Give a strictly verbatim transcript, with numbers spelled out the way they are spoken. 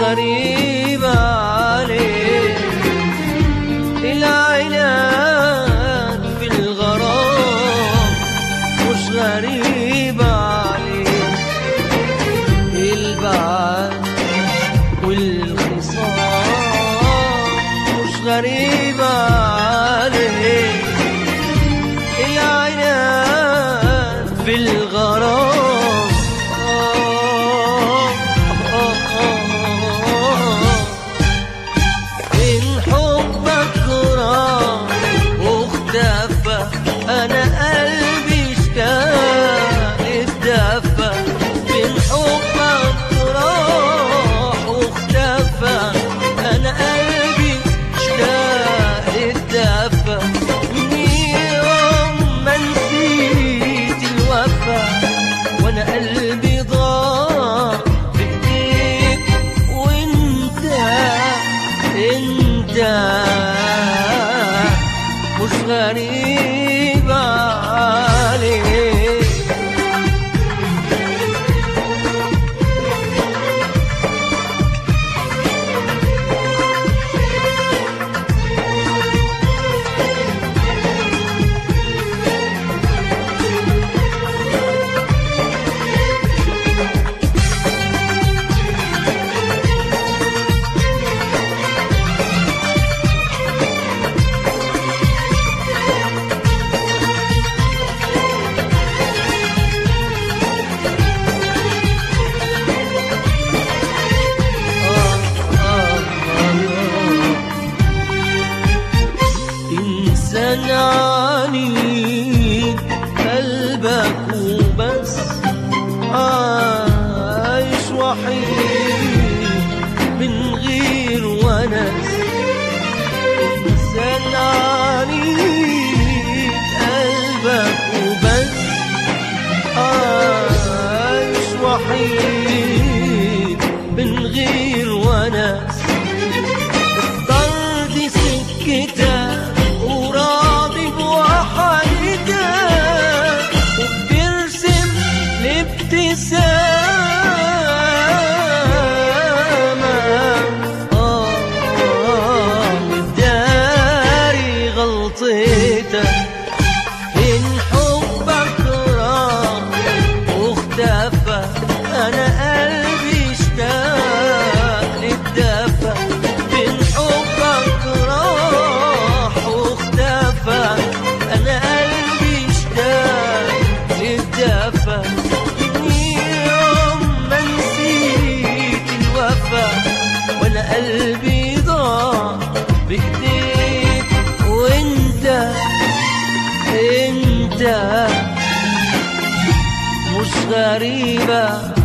غريبة عليك، العناد في الغرام مش غريبة عليك، البعد والخصام مش غريبة عليك، العناد في الغرام أنا قلبي اشتاق اتدفى من حبك راح واختفى، أنا قلبي اشتاق اتدفى من يوم ما نسيت الوفا، وأنا قلبي ضاع بإيديك وانت انت مش غريبة عليك. إنسان عنيد قلبك وبس، عايش وحيد من غير ونس، إنسان عنيد قلبك وبس، عايش وحيد من غير ونس، اختار دي سكتك وراضي بوحدك وبترسم الابتسامة، آه داري غلطتك إن حبك راح واختفى، أنا قلبي اشتاق للدفى من حبك راح واختفى، أنا قلبي اشتاق للدفى من يوم ما نسيت الوفا، وأنا قلبي ضاع بإيديك وانت انت مش غريبة